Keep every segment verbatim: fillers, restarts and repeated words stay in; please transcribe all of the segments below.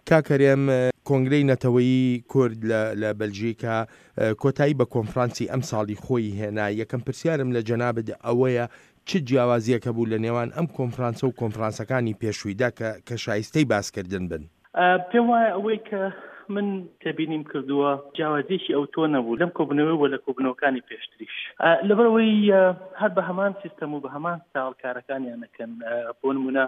کاکەرێم کۆنگرەی نەتەوەیی کورد لە بەلژیکا کۆتایی بە کۆنفرانسی ئەم ساڵی خۆی هێنا. یەکەم پرسیارم لە جەنابەت ئەوەیە چ جیاوازیەکە بوو لە نێوان ئەم کۆنفرانسە و کۆنفرانسەکانی پێشوویدا کە شایستەی باسکردن بن؟ پێم وایە ئەوەی کە من تێبینیم کردووە جیاوازیشی ئەو تۆ نەبوو لەم کۆبنەوەی وە لە کۆبنەوەکانی پێشتریش، لەبەرەوەی هەر بە هەمان سیستەم و بە هەمان ساڵ کارەکانیانەکەن. بۆ نمونە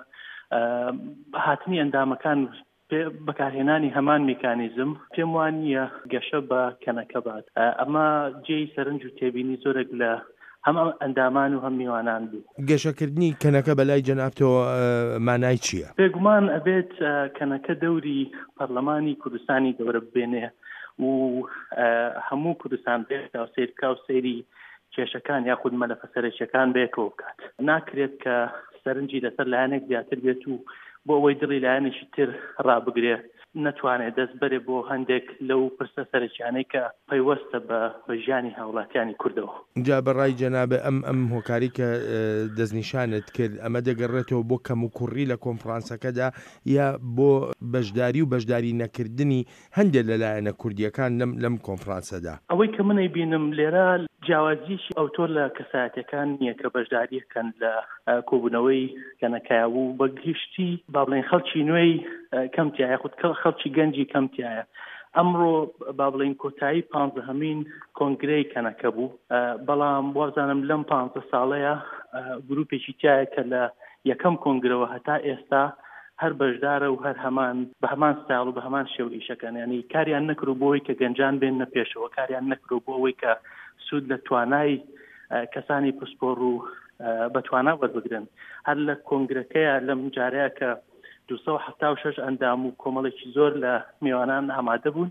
هاتنی ئەندامەکان بەکارهێنانی هەمان میکانیزم پێم وانییە گەشە بە کەنەکە بات. ئەمە جێی سەرنج و تێبینی زۆرێک لە هەم ئەندامان و هەم میوانان بوو. گەشەکردنی کەنەکە بەلای جەنابتەوە مانای چییە؟ بێگومان ئەبێت کەنەکە دەوری پەرلەمانی کوردستانی گەورە ببێنێ و هەموو کوردستان بێت و سیرکا و سەیری کێشەکان یاخود مەلەفە سەرەکیەکان بێکەوە بکات. ناکرێت کە سەرنجی لەسەر لایەنێک زیاتر بێت و بۆ ئەوەی دڵی لایەنێکی تر ڕابگرێ نەتوانێت دەست بەرێ بۆ هەندێک لەو پرسە سەرەکیانەی کە پەیوەستە بە ژیانی هاوڵاتیانی کوردەوە. جا بەڕای جەنابە ئەم ئەم هۆکاری کە دەستنیشانت کرد ئەمە دەگەڕێتەوە بۆ کەم و کوڕی لە کۆنفرانسەکەدا یا بۆ بەشداری و بەشداری نەکردنی هەندێک لەلایەنە کوردیەکان لەم لەم کۆنفرانسەدا؟ ئەوەی کە منەی بینم لێرە جیاوازیشی ئەوتۆر لە کەسایەتەکان نییە کە بەشداریەکەن لە کۆبوونەوەی کەنەکەیە و بەگشتی با بڵێن خەڵکی نوێی کەمتیایە خود خەڵکی گەنجی کەمتیایە. ئەمڕۆ با بڵێن کۆتایی پانزدەهەمین کۆنگرەی کەنەکە بوو، بەڵام وازانم لەم پانزدە ساڵەیە گروپێکی تایە کە لە یەکەم کۆنگرەوە هەتا ئێستا هەر بەشدارە و هەر هەمان بە هەمان ستایڵ و بە هەمان شێوە ئیشەکەن. یعنی کاریان نەکرو بۆ ئەوەی کە گەنجان بێن نەپێشەوە، کاریان نەکرو بۆ ئەوەی کە سوود لە توانای کەسانی پسپۆڕ و بەتوانا وەربگرن. هەر لە کۆنگرەکەیە لەم جارەیە کە دووسە و هەفتا و شەش ئەندام و کۆمەڵێکی زۆر لە میوانان ئامادە بوون.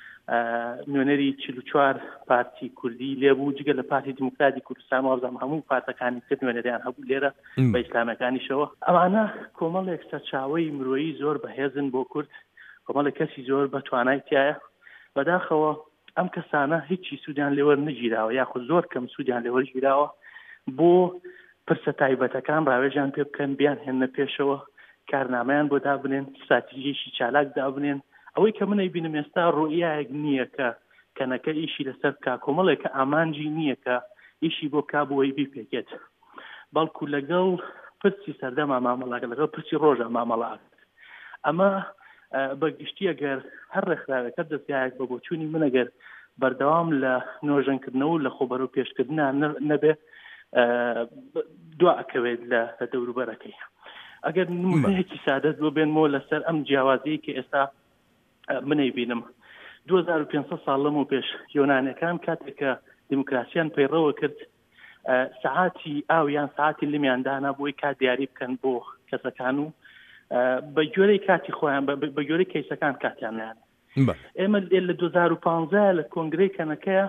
نوێنەری چل و چوار پارتی کوردی لێبوو، جگە لە پارتی دیموکراتی کوردستان وابزانم هەموو پارتەکانی تر نوێنەریان هەبوو لێرە بە ئیسلامەکانیشەوە. ئەمانە کۆمەڵێک سەرچاوەی مرۆیی زۆر بەهێزن بۆ کورد، کۆمەڵێک کەسی زۆر بە توانای تایە. بەداخەوە ئەم کەسانە هیچی سوودیان لێوە نەگیراوە یاخود زۆر کەم سوودیان لێوەرگیراوە بۆ پرسە تایبەتەکان ڕاوێژیان پێ بکەن، بیان هێنە پێشەوە، کارنامەیان بۆ دابنێن، استراتیژیەکی چالاک دابنێن. ئەوەی کە منەی بینم ئێستا ڕۆیایەک نییە کە کەنەکە ئیشی لەسەر بکا، کۆمەڵێکە ئامانجی نییە کە ئیشی بۆ کا بۆی بیپێکێت، بەڵکو لەگەڵ پرسی سەردەما مامەڵاکە لەگەڵ پرسی ڕۆژە مامەڵاک. ئەمە بەگشتی ئەگەر هەر ڕێکخراوەکە دەستگایەک بە بۆچوونی من ئەگەر بەردەوام لە نۆژەنکردنەوە و لە خۆبەرەوە پێشکردنیان نەبێ دوا ئەکەوێت لە دەوروبەرەکەی. ئەگەر نمونەیەکی سادەت بۆ بێنمەوە لەسەر ئەم جیاوازیی کە ئێستا منەی بینم، دوو هەزار و پێنج سەد ساڵ لەمەوە پێش یۆنانیەکان کاتێک کە دیموکراسیان پەیڕەوە کرد، سەعاتی ئاویان سەعاتی لمیاندانا بۆی کات دیاری بکەن بۆ کەسەکان و بە گوێرەی کاتی خۆیان بە گوێرەی کەیسەکان کاتیان نیان. ئێمە لە دوو هەزار و پانزە لە کۆنگرەی کەنەکەیە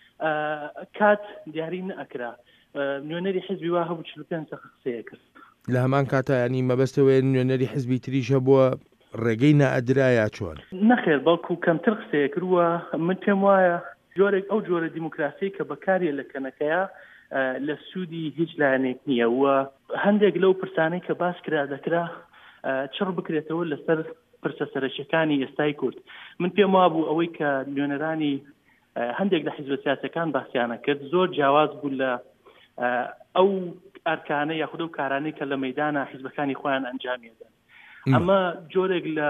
کات دیاری نەئەکرا، نوێنەری حیزبی وا هەبوو چل و پێنج دەقیقە قسەیە کرد. لە هەمان کاتە ینی مەبەستەوەی نوێنەری حیزبی تریشە بووە ڕێگەی نائەدرایە چۆن؟ نەخێر، بەڵکو کەمتر قسەیە کردووە. من پێم وایە جۆرێک ئەو جۆرە دیموکراسی کە بەکارێ لە کەنەکەیە لە سوودی هیچ لایەنێک نییە و هەندێک لەو پرسانەی کە باس کرا دەکرا چڕ بکرێتەوە لەسەر پرسە سەرەکیەکانی ئێستای کورد. من پێم وابوو ئەوەی کە نوێنەرانی هەندێک لە حیزبە سیاسەکان باسییانە کرد زۆر جیاواز بوو لە ئەو ئەرکانە یاخود ئەو کارانەی کە لە مەیدانە حیزبەکانی خۆیان ئەنجامیدەن. ئەمە جۆرێک لە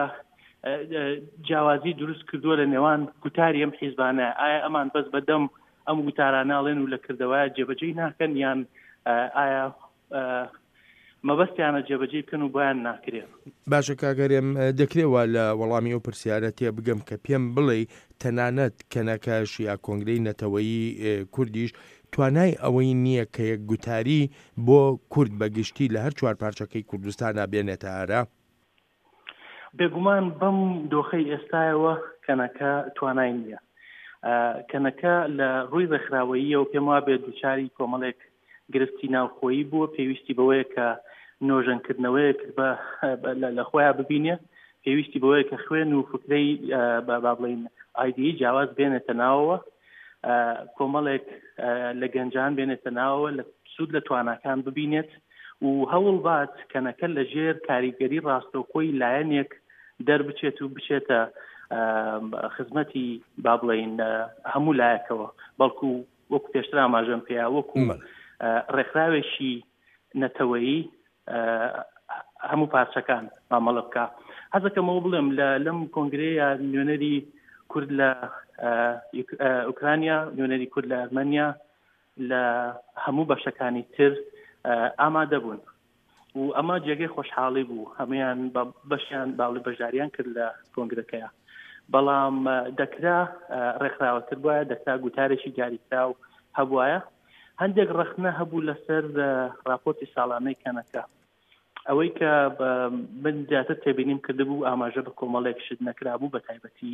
جیاوازی دروست کردووە لە نێوان گوتاری ئەم حیزبانە. ئایا ئەمان بەس بەدەم ئەم گوتاراناڵێن و لە کردەوەیە جێبەجێی ناکەن یان ئایا مەبەستیانە جێبەجێ بکەن و بۆیان ناکرێت؟ باشە کاگەرێم، دەکرێتوە لە وەڵامی ئەو پرسیارە تێ بگەم کە پێم بڵێ تەنانەت کەنەکەش یا کۆنگرەی نەتەوەیی کوردیش توانای ئەوەی نییە کە یەک گوتاری بۆ کورد بەگشتی لە هەر چوار پارچەکەی کوردستانە بێنێتە ئارا؟ بێگومان بەم دۆخەی ئێستایەوە کەنەکە توانای نییە. کەنەکە لە ڕووی ڕێکخراوەییەوە پێم وا بێت دووچاری کۆمەڵێک گرفتی ناوخۆیی بووە، پێویستی بەوەیە کە نۆژەنکردنەوەیەک لە خۆیان ببینێ، پێویستی بەوەیە کە خوێن و فکرەی با بڵێن ئایدی جیاواز بێنێتە ناوەوە، کۆمەڵێک لە گەنجان بێنێتە ناوەوە، لە سوود لە تواناکان ببینێت و هەوڵ بات کەنەکە لە ژێر کاریگەری ڕاستەوخۆی لایەنێک دەربچێت و بچێتە خزمەتی با بڵێن هەموو لایەکەوە بەڵکو وەکو پێشتر ئاماژەم پێیا وەکو ڕێکخراوێکی نەتەوەیی هەموو پارچەکان مامەڵە بکە. حەزەکەمەوە بڵێم لەم کۆنگرەیە نوێنەری کورد لە ئوکرانیا، نوێنەری کورد لە ئەرمەنیا لە هەموو بەشەکانی تر ئامادە بوون و ئەمە جێگەی خۆشحاڵی بوو، هەمویان بەشیان باڵی بەشداریان کرد لە کۆنگرەکەیە. بەڵام دەکرا ڕێکخراوەتر بووە، دەکرا گوتارێکی دیاریکرا و هەبوایە. هەندێک ڕخنە هەبوو لەسەر راپۆرتی ساڵانەی کەنەکە، ئەوەی کە من زیاتر تێبینیم کردبوو ئاماژە بە کۆمەڵێک شت نەکرابوو، بە تایبەتی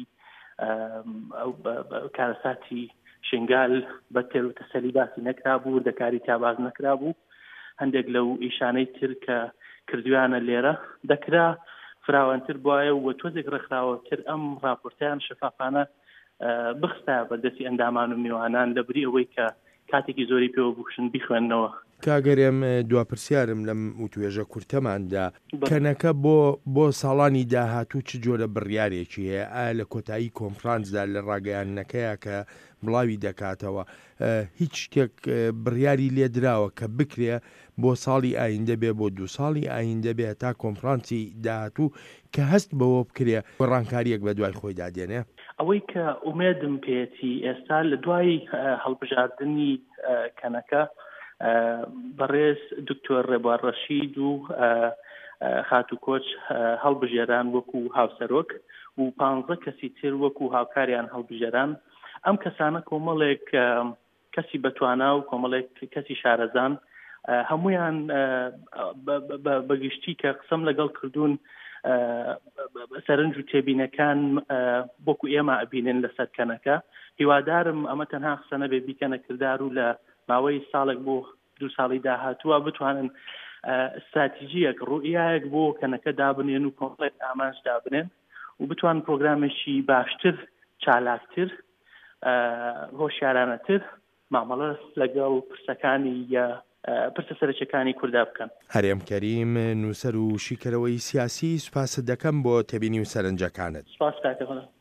کارەساتی شنگال بە تێر و تەسەلی باسی نەکرابوو، دەکاری تاباز نەکرابوو. هەندێک لەو ئیشانەی تر کە کردویانە لێرە دەکرا فراوانتر بواە و تۆزێک ڕێکخراوەتر ئەم راپۆرتیان شەفافانە بخستە بەردەستی ئەندامان و میوانان لەبری ئەوەی کە کاتێکی زۆری پێوە بکوشن بیخوێننەوە. کاگەرێم دواپرسیارم لەم وتوێژە کورتەماندا کەنەکە بۆ بۆ ساڵانی داهاتوو چ جۆرە بڕیارێکی هەیە؟ ئایا لە کۆتایی کۆنفرانسدا لە ڕاگەیاندنەکەیە کە بڵاوی دەکاتەوە هیچ شتێک بڕیاری لێدراوە کە بکرێ بۆ ساڵی ئایندە بێ، بۆ دوو ساڵی ئایندە بێ تا کۆنفرانسی داهاتوو کە هەست بەوە بکرێ ڕانکاریەک بە دوای خۆی دادێنێ؟ ئەوەی کە ئومێدم پێێتی ئێستا لە دوای هەڵبژاردننی کەنەکە بەڕێز دکتۆر ڕێبوار ڕەشید و خاتو کۆچ هەڵبژێران وەکو هاوسەرۆک و پانزە کەسی تر وەکو هاوکاریان هەڵبژێران. ئەم کەسانە کۆمەڵێک کەسی بەتوانا و کۆمەڵێک کەسی شارەزان هەمویان بەگشتی کە قسەم لەگەڵ کردوون سەرنج و تێبینەکان بۆکو ئێمە ئەبینن لەسەر کەنەکە. هیوادارم ئەمە تەنها قسە نەبێ بیکەنە کردار و لە ماوەی ساڵێک بۆ دوو ساڵی داهاتووە بتوانن استراتیژیەک ڕوئیایەک بۆ کەنەکە دابنێن و کۆمپڵێت ئامانج دابنێن و بتوان پرۆگرامێکی باشتر، چالاکتر، هۆشیارانەتر مامەڵە لەگەڵ پرسەکانی یا پرسە سەرچەکانی کووردا بکەن. هەرێم کەریم، نووسەر و شیکەرەوەی سیاسی، سوپاست دەکەم بۆ تێبینی و سەرنجەکانت. سپاس کاکە.